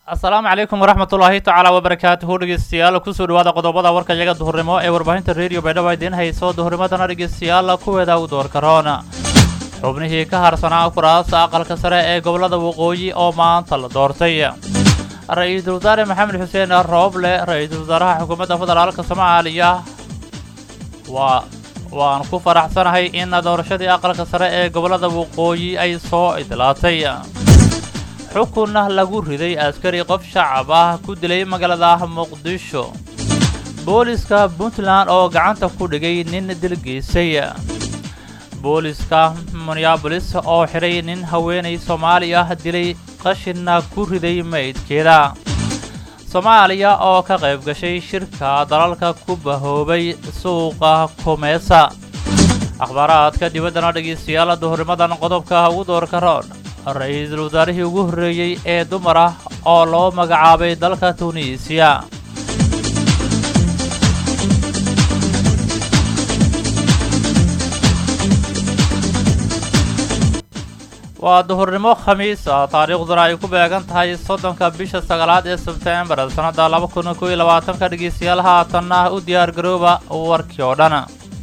asalaamu calaykum waraxmatullaahi tacaala wabarakaatuhu dhegeystayaal kusoo dhawaada qodobada warka iyaga duhurnimo ee warbaahinta reediyo baydhabo idiin hayso duhurnimadana dhegeystayaal kuweeda u doorka roona xubnihii ka harsanaa kuraasta aqalka sare ee gobolada waqooyi oo maanta la doortay ra-iisul wasaare maxamed xuseen rooble ra-iisul wasaaraha xukuumadda federaalka soomaaliya waan ku faraxsanahay in doorashadii aqalka sare ee gobolada waqooyi ay soo idlaatay xukunna lagu riday askari qof shacab ah ku dilay magaalada muqdisho booliska puntland oo gacanta ku dhigay nin dil geysay booliska minneapolis oo xiray nin haweenay soomaali ah dilay qashinna ku riday maydkeeda soomaaliya oo ka qayb gashay shirka dalalka ku bahoobay suuqa kumeesa akhbaaraadka dibaddana dhegeystayaal duhurnimadan qodobka ugu doorka roon ra-iisul wasaarihii ugu horreeyey ee dumar ah oo loo magacaabay dalka tunisiya waa duhurnimo khamiis ah taariikhduna ay ku beegan tahay 30 bisha 9 ee sebtembar sannada 2021 dhegeystayaal haatanna u diyaar garooba warkii oo dhan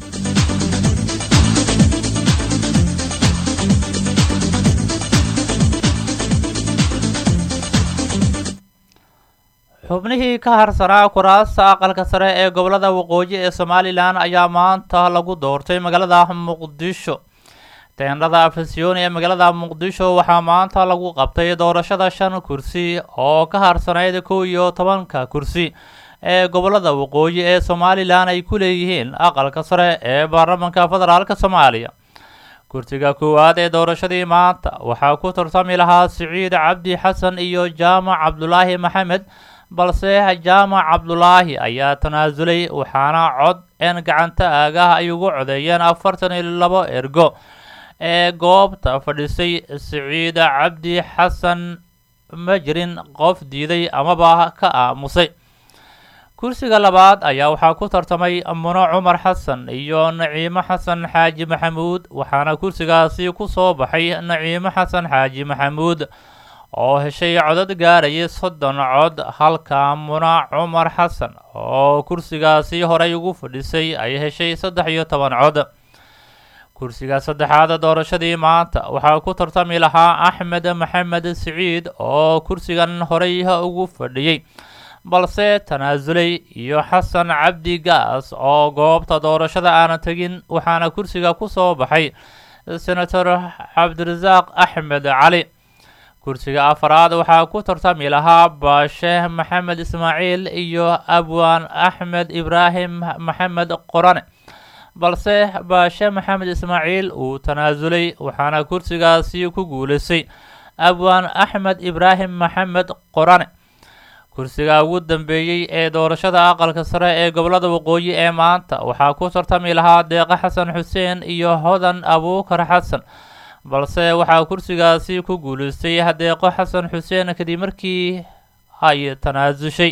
xubnihii ka harsanaa kuraasta aqalka sare ee gobolada waqooyi ee somalilan ayaa maanta lagu doortay magaalada muqdisho teendhada afasyoon ee magaalada muqdisho waxaa maanta lagu qabtay doorashada 5 kursi oo ka harsanayd 11 kursi ee gobolada waqooyi ee somalilan ay ku leeyihiin aqalka sare ee baarlamaanka federaalka soomaaliya kursiga koowaad ee doorashadii maanta waxaa ku tartami lahaa siciid cabdi xasan iyo jaamac cabdulaahi maxamed balse jaamac cabdulaahi ayaa tanaasulay waxaana cod een gacanta aagah ay ugu codeeyeen 42 ergo ee goobta fadhisay siciid cabdi xasan ma jirin qof diiday amaba ka aamusay kursiga labaad ayaa waxaa ku tartamay muno cumar xasan iyo naciimo xasan xaaji maxamuud waxaana kursigaasi ku soo baxay naciimo xasan xaaji maxamuud oo heshay codad gaarayay 30 cod halka muno cumar xasan oo kursigaasi horey ugu fadhisay ay heshay 13 cod kursiga saddexaad doorashadii maanta waxaa ku tartami lahaa axmed maxamed siciid oo kursigan horey ugu fadhiyay balse tanaasulay iyo xasan cabdi gaas oo goobta doorashada aan tagin waxaana kursiga ku soo baxay senator cabdirasaaq axmed cali kursiga afraad waxaa ku tartami lahaa baashe maxamed ismaaciil iyo abwaan axmed ibraahim maxamed qorane balse baashe maxamed ismaaciil uu tanaasulay waxaana kursigaasi ku guuleysay abwaan axmed ibraahim maxamed qorane kursiga ugu dambeeyey ee doorashada aqalka sare ee gobolada waqooyi ee maanta waxaa ku tartami lahaa deeqa xasan xuseen iyo hodan abuukar xasan balse waxaa kursigaasi ku guuleystay deeqo xasan xuseen kadib markii ay tanaasushay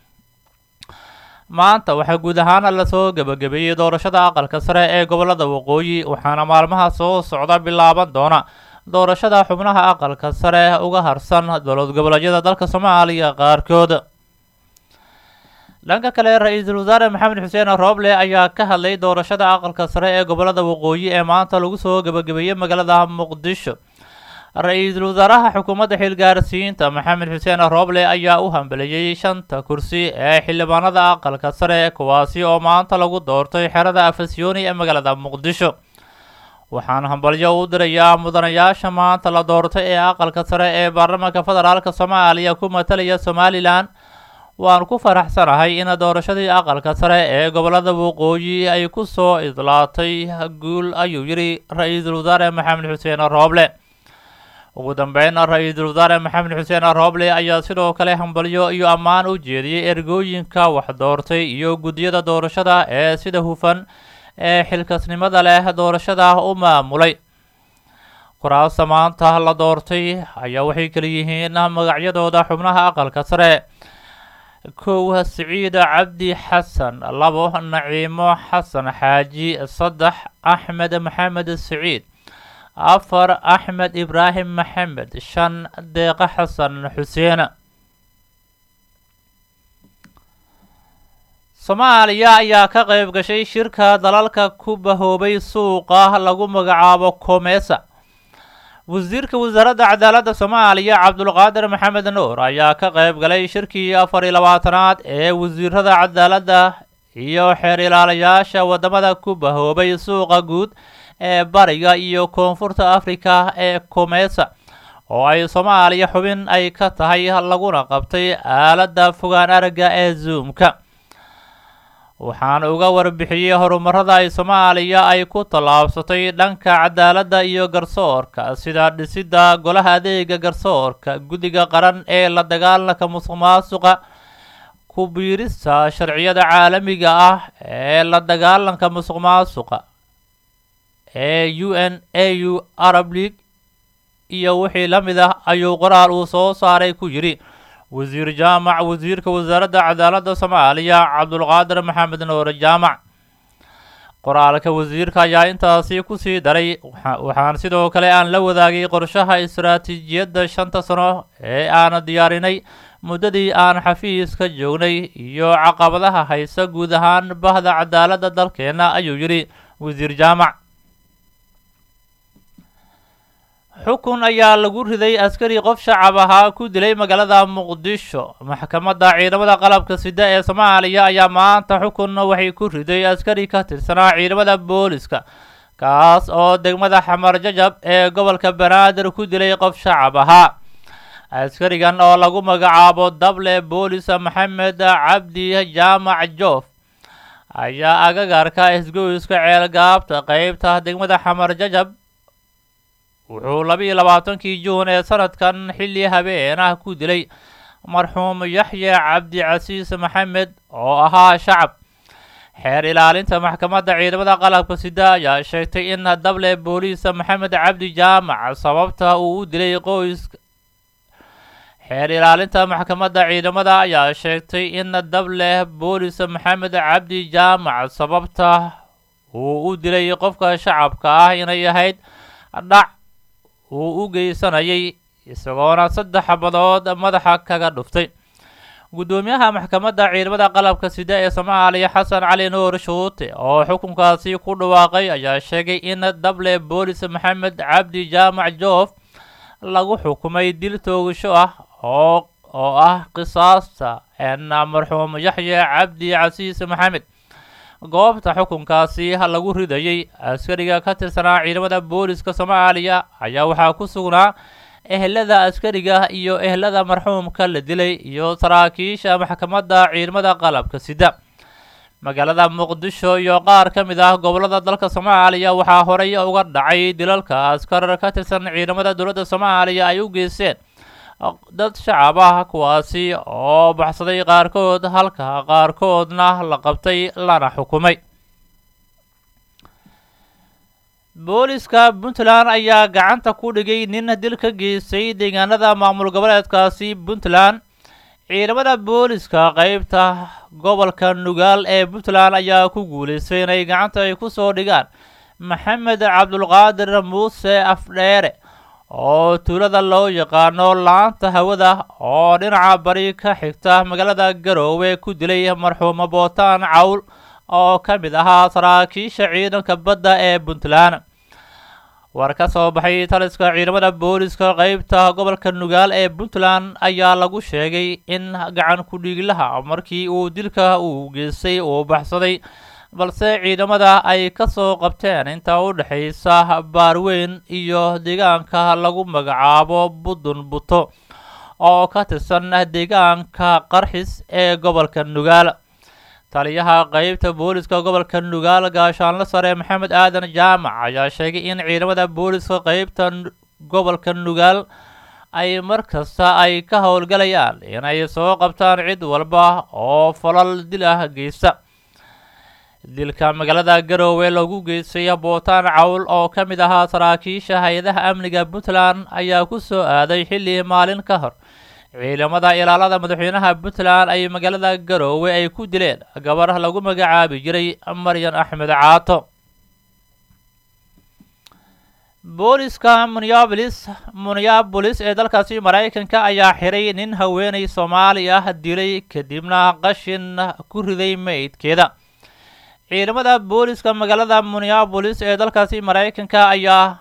maanta waxaa guud ahaan lasoo gabagabeeyey doorashada aqalka sare ee gobolada waqooyi waxaana maalmaha soo socda bilaaban doona doorashada xubnaha aqalka sare uga harsan dowlad goboleedyada dalka soomaaliya qaarkood dhanka kale ra-iisul wasaare maxamed xuseen rooble ayaa ka hadlay doorashada aqalka sare ee gobolada waqooyi ee maanta lagu soo gabagabeeyey magaalada muqdisho ra-iisul wasaaraha xukuumadda xilgaarsiinta maxamed xuseen rooble ayaa u hambeliyey 5 kursi ee xildhibaanada aqalka sare kuwaasi oo maanta lagu doortay xerada afasyooni ee magaalada muqdisho waxaan hambalyo u dirayaa mudanayaasha maanta la doortay ee aqalka sare ee baarlamaanka federaalka soomaaliya ku matalaya somalilan waan ku faraxsanahay in doorashadii aqalka sare ee gobolada waqooyi ay ku soo idlaatay guul ayuu yidhi ra-iisul wasaare maxamed xuseen rooble ugu dambeyn ra-iisul wasaare maxamed xuseen rooble ayaa sidoo kale hambalyo iyo ammaan u jeediyey ergooyinka wax doortay iyo guddiyada doorashada ee sida hufan ee xilkasnimada leh doorashada u maamulay kuraasta maanta la doortay ayaa waxay kala yihiin magacyadooda xubnaha aqalka sare 1 siciid cabdi xasan 2 naciimo xasan xaaji 3 axmed maxamed siciid 4 axmed ibraahim maxamed 5 deeqa xasan xuseen Soomaaliya ayaa ka qayb gashay shirka dalalka ku bahoobay suuqa lagu magacaabo COMESA. wasiirka wasaaradda cadaaladda Soomaaliya Cabdulqaadir Maxamed Nuur ayaa ka qayb galay shirkii 24aad ee wasiirada cadaaladda iyo xeer ilaaliyaasha wadamada ku bahoobay suuqa guud ee bariga iyo koonfurta Afrika ee COMESA oo ay Soomaaliya xubin ay ka tahay laguna qabtay aaladda fogaan aragga ee Zoom-ka. waxaan uga warbixiyay horumarada ay Soomaaliya ay ku tallaabsatay dhanka cadaaladda iyo garsoorka sida dhisidda golaha adeega garsoorka, guddiga qaran ee la dagaalanka musuqmaasuqa, ku biirista sharciyada caalamiga ah ee la dagaalanka musuqmaasuqa ee UNAU Arab League iyo wixii la mid ah ayuu qoraal uu soo saaray ku yiri wasiir jaamac wasiirka wasaaradda cadaaladda Soomaaliya Cabdulqaadir Maxamed Nuur jaamac. qoraalka wasiirka ayaa intaasi ku sii daray waxaan sidoo kale aan la wadaagay qorshaha istiraatiijiyadda 5 sano ee aan diyaarinay muddadii aan xafiiska joognay iyo caqabadaha haysta guud ahaan bahda cadaaladda dalkeena ayuu yiri wasiir jaamac. xukun ayaa lagu riday askari qof shacab ahaa ku dilay magaalada Muqdisho. maxkamadda ciidamada qalabka sida ee Soomaaliya ayaa maanta xukun waxay ku riday askari ka tirsanaa ciidamada booliska kaas oo degmada Xamar Jajab ee gobolka Banaadir ku dilay qof shacab ahaa. askarigan oo lagu magacaabo Dable Boolis Maxamed Cabdi Jaamac Joof ayaa agagaarka isgoyska ceelgaabta qaybta degmada Xamar Jajab wuxuu 22 Juun ee sanadkan xilli habeen ah ku dilay marxuum Yaxya Cabdi Casiis Maxamed oo ahaa shacab. xeer ilaalinta maxkamadda ciidamada qalabka sida ayaa sheegtay in Dable Boolis Maxamed Cabdi Jaamac sababta uu u dilay qoyska xeer ilaalinta maxkamadda ciidamada ayaa sheegtay in Dable Boolis Maxamed Cabdi Jaamac sababta uu u dilay qofka shacabka ah inay ahayd dhac uu u geysanayay isagoona 3 xabadood madaxa kaga dhuftay. gudoomiyaha maxkamadda ciidamada qalabka sida ee Soomaaliya Xasan Cali Nuur Shuute oo xukunkaasi ku dhawaaqay ayaa sheegay in Dable Boolis Maxamed Cabdi Jaamac Joof lagu xukumay dil toogasho ah oo ah qisaasta marxuum Yaxya Cabdi Casiis Maxamed. goobta xukunkaasi lagu ridayay askariga ka tirsanaa ciidamada booliska Soomaaliya ayaa waxaa ku sugnaa ehelada askariga iyo ehelada marxuumka la dilay iyo saraakiisha maxkamadda ciidamada qalabka sida. magaalada Muqdisho iyo qaar ka mid ah gobolada dalka Soomaaliya waxaa horey uga dhacay dilalka askar ka tirsan ciidamada dowladda Soomaaliya ay u geysteen dad shacab ah kuwaasi oo baxsaday qaarkood halka qaarkoodna la qabtay lana xukumay. booliska Puntland ayaa gacanta ku dhigay nin dil ka geystay deegaanada maamul goboleedkaasi Puntland. ciidamada booliska qaybta gobolka Nugaal ee Puntland ayaa ku guuleystay inay gacanta ay ku soo dhigaan Maxamed Cabdulqaadir Muuse Afdheere oo tuulada loo yaqaano laanta hawada oo dhinaca bari ka xigta magaalada Garowe ku dilay marxuum Bootaan Cawl oo ka mid ahaa saraakiisha ciidanka badda ee Puntland. war ka soo baxay taliska ciidamada booliska qaybta gobolka Nugaal ee Puntland ayaa lagu sheegay in gacan ku dhiglaha markii uu dilka uu geystay uu baxsaday balse ciidamada ay ka soo qabteen inta u dhaxaysa Baarweyn iyo deegaanka lagu magacaabo Budun Buto oo ka tirsan deegaanka Qarxis ee gobolka Nugaal. taliyaha qaybta booliska gobolka Nugaal gaashaanle sare Maxamed Aadan Jaamac ayaa sheegay in ciidamada booliska qaybta gobolka Nugaal ay markasta ay ka howlgalayaan inay soo qabtaan cid walba oo falal dil ah geysta. dilka magaalada Garowe lagu geystay Bootaan Cawl oo ka mid ahaa saraakiisha hay'adaha amniga Puntland ayaa ku soo aaday xilli maalin ka hor ciidamada ilaalada madaxweynaha Puntland ay magaalada Garowe ay ku dileen gabar lagu magacaabi jiray Maryan Axmed Caato. booliska Minneapolis ee dalkaasi Mareykanka ayaa xiray nin haweeney Soomaali ah dilay kadibna qashin ku riday meydkeeda. ciidamada booliska magaalada Minneapolis ee dalkaasi Mareykanka ayaa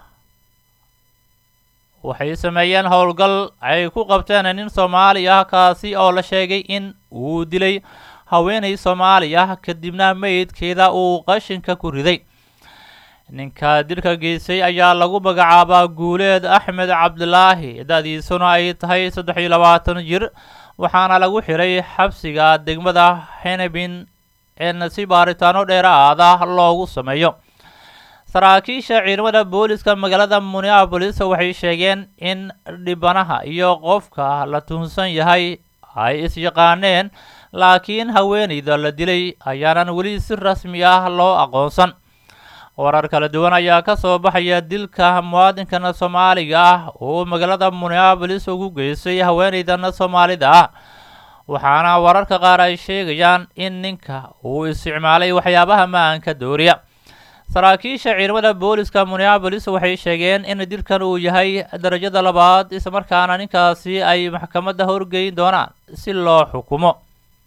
waxay sameeyeen howlgal ay ku qabteen nin Soomaali ah kaasi oo la sheegay in uu dilay haweeney Soomaali ah kadibna meydkeeda uu qashinka ku riday. ninka dilka geysay ayaa lagu magacaabaa Guuleed Axmed Cabdulaahi, da'diisuna ay tahay 23 jir, waxaana lagu xiray xabsiga degmada Hennepin si baaritaano dheeraad ah loogu sameeyo. saraakiisha ciidamada booliska magaalada Minneapolis waxay sheegeen in dhibanaha iyo qofka la tuhunsan yahay ay is-yaqaaneen, laakiin haweeneyda la dilay ayaanan weli si rasmi ah loo aqoonsan. warar kala duwan ayaa ka soo baxaya dilka muwaadinkan Soomaaliga ah oo magaalada Minneapolis ugu geysay haweeneydan Soomaalida ah, waxaana wararka qaar ay sheegayaan in ninka uu isticmaalay waxyaabaha maanka dooriya. saraakiisha ciidamada booliska Minneapolis waxay sheegeen in dilkan uu yahay darajada 2 isla markaana ninkaasi ay maxkamadda horgeyn doonaan si loo xukumo.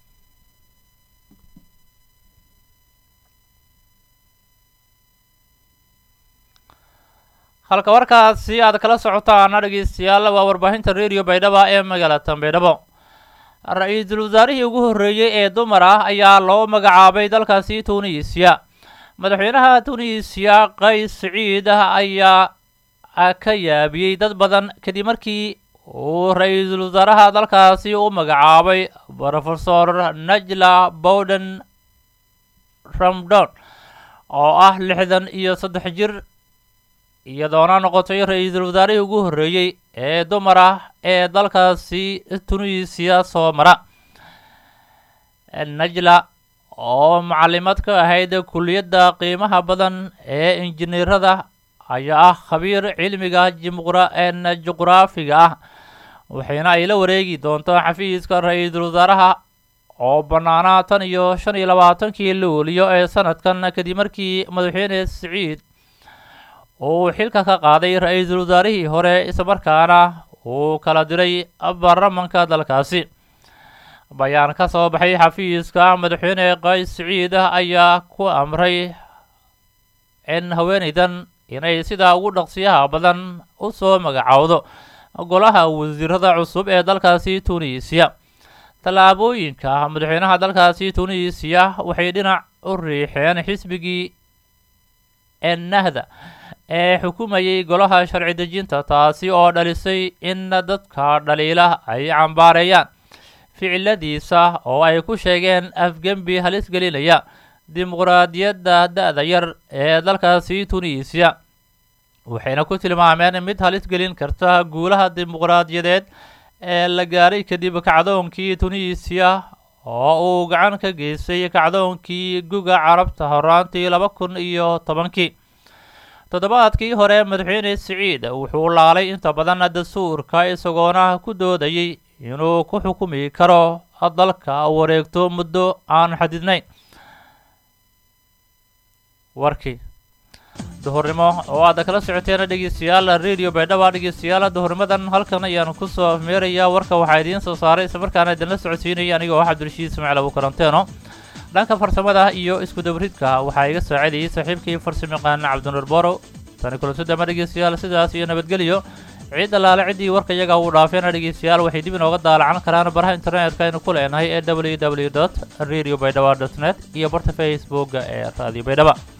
halka warkaasi aad kala socotaan dhageystayaal waa warbaahinta Radio Baydhabo ee magaalada Baydhabo. ra'iisul wasaarihii ugu horreeyay ee dumar ah ayaa loo magacaabay dalkaasi Tunisia. madaxweynaha Tunisia Kais Saied ayaa ka yaabiyey dad badan kadib markii uu ra'iisul wasaaraha dalkaasi u magacaabay Professor Najla Bowden Ramdon oo ah 63 jir, iyadoona noqotay ra'iisul wasaarihii ugu horreeyay ee dumar ah ee dalkaasi Tunisia soo mara. Najla oo macallimad ka ahayd kulliyadda qiimaha badan ee injineerada ayaa ah khabiir cilmiga juqraafiga ah, waxayna ay la wareegi doontaa xafiiska ra'iisul wasaaraha oo bannaanaa 25 luulyo ee sanadkan kadib markii madaxweyne Saied uu xilka ka qaaday ra'iisul wasaarihii hore isla markaana uu kala diray baarlamaanka dalkaasi. bayaan ka soo baxay xafiiska madaxweyne Kais Saied ayaa ku amray in haweeneydan inay sida ugu dhaqsiyaha badan u soo magacaawdo golaha wasiirada cusub ee dalkaasi Tunisia. tallaabooyinka madaxweynaha dalkaasi Tunisia waxay dhinac u riixeen xisbigii Ennahda ee xukumayay golaha sharci dejinta, taasi oo dhalisay in dadka dhaliila ay cambaareeyaan ficiladiisa oo ay ku sheegeen afgembi halis gelinaya dimuqraadiyadda da'da yar ee dalkaasi Tunisia, waxayna ku tilmaameen mid halis gelin karta guulaha dimuqraadiyadeed ee la gaaray kadib kacdoonkii Tunisia oo uu gacan ka geystay kacdoonkii guga carabta horaantii 2010. toddobaadkii hore madaxweyne Saied wuxuu laalay inta badan dastuurka isagoona ku doodayay inuu ku xukumi karo dalka wareegto muddo aan xadidnayn. warkii duhurnimo oo aad kala socoteen dhageystayaal Radio Baydhabo. dhageystayaal duhurnimadan halkan ayaan ku soo meerayaa warka waxaa idiin soo saaray isla markaana idinla socodsiinaya anigoo Cabdirashiid Ismaaciil Abu Karanteeno. dhanka farsamada iyo isku dawridka waxaa iga saacidayay saaxiibkii farsamayaqaan Cabdinuur Boro. tani kula soo dhageystayaal sidaas iyo nabadgelyo. cid alaale cidii warka iyaga uu dhaafeen dhageystayaal waxay dib inooga daalacan karaan baraha internetka aynu ku leenahay ee www.radiobaydhabo.net iyo barta Facebook ee Radio Baydhabo.